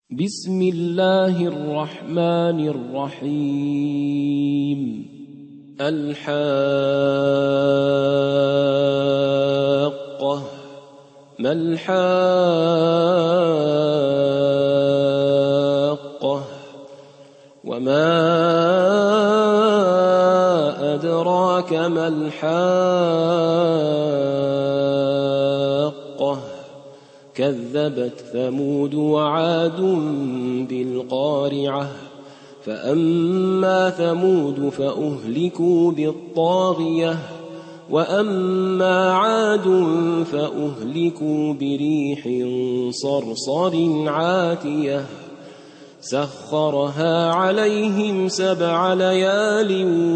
بسم الله الرحمن الرحيم. الحاقة. ما الحاقة؟ وما أدراك ما الحاقة؟ كذبت ثمود وعاد بالقارعة. فأما ثمود فأهلكوا بالطاغية، وأما عاد فأهلكوا بريح صرصر عاتية سخرها عليهم 7 ليال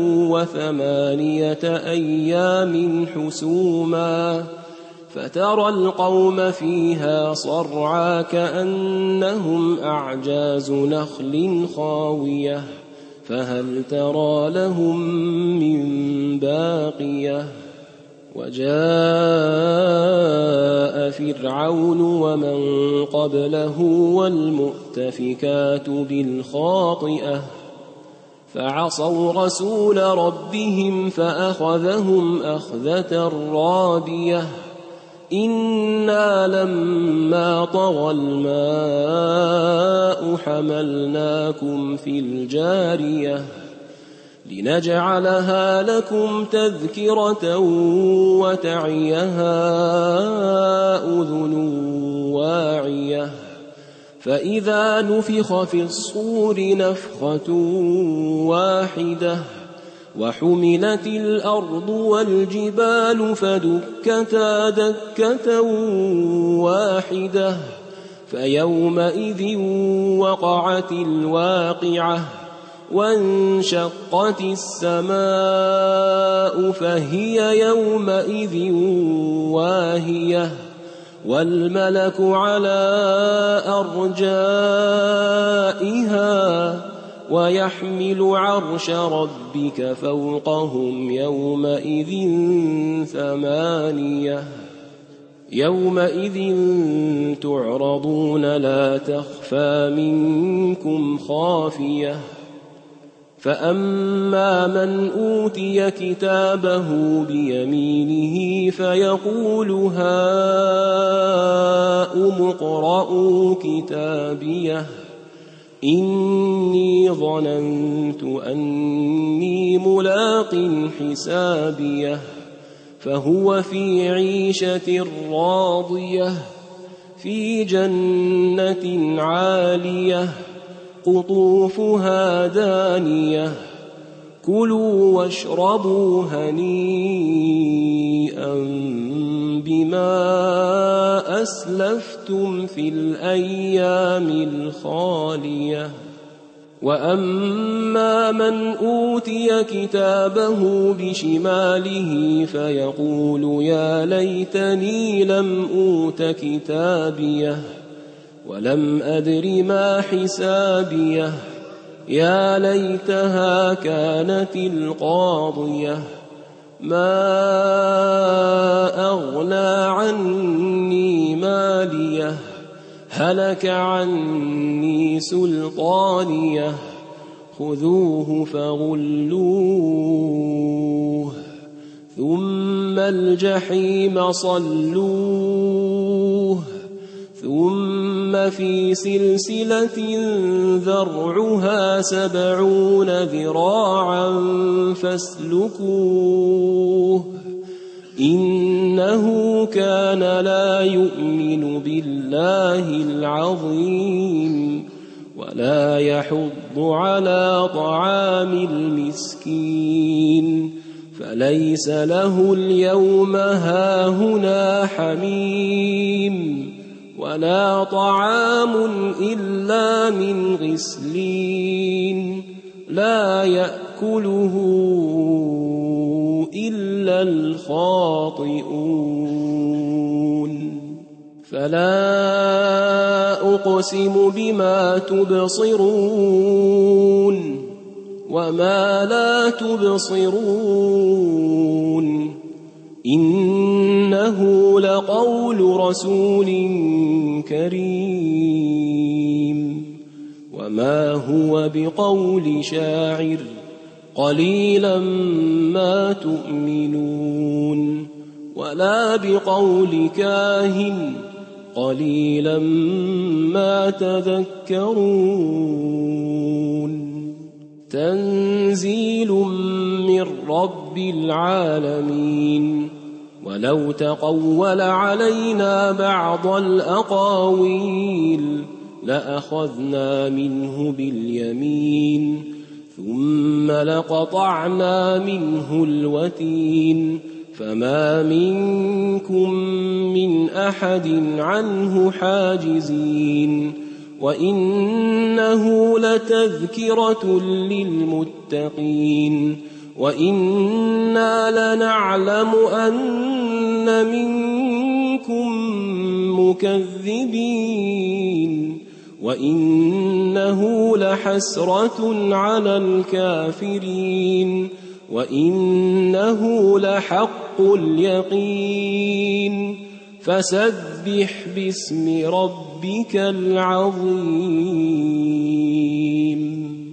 و8 أيام حسوما، فترى القوم فيها صرعى كأنهم أعجاز نخل خاوية، فهل ترى لهم من باقية؟ وجاء فرعون ومن قبله والمؤتفكات بالخاطئة، فعصوا رسول ربهم فأخذهم أخذة رابية. إنا لما طغى الماء حملناكم في الجارية لنجعلها لكم تذكرة وتعيها أذن واعية. فإذا نفخ في الصور نفخة واحدة وحملت الأرض والجبال فدكتا دكة واحدة، فيومئذ وقعت الواقعة، وانشقت السماء فهي يومئذ واهية، والملك على أرجائها ويحمل عرش ربك فوقهم يومئذ 8. يومئذ تعرضون لا تخفى منكم خافية. فأما من أوتي كتابه بيمينه فيقول هاؤم اقرءوا كتابيه إني ظننت أني ملاق حسابيه، فهو في عيشة راضية في جنة عالية قطوفها دانية. كلوا واشربوا هنيئا بما أسلفتم في الأيام الخالية. وأما من أوتي كتابه بشماله فيقول يا ليتني لم أوت كتابيه ولم أدر ما حسابيه، يا ليتها كانت القاضية، ما أغنى عني ماليه، هلك عني سلطانيه، خذوه فغلوه ثم الجحيم صلوه، ثم في سلسلة ذرعها 70 ذراعا فاسلكوه، إنه كان لا يؤمن بالله العظيم ولا يحض على طعام المسكين، فليس له اليوم هاهنا حميم ولا طعام إلا من غسلين لا يأكله إلا الخاطئون. فلا أقسم بما تبصرون وما لا تبصرون، إنه لقول رسول كريم وما هو بقول شاعر قليلا ما تؤمنون ولا بقول كاهن قليلا ما تذكرون تنزيل من رب العالمين ولو تقول علينا بعض الأقاويل لأخذنا منه باليمين ثم لقطعنا منه الوتين فما منكم من أحد عنه حاجزين وإنه لتذكرة للمتقين وإنا لنعلم أن منكم مكذبين وإنه لحسرة على الكافرين وإنه لحق اليقين فسبح باسم ربك العظيم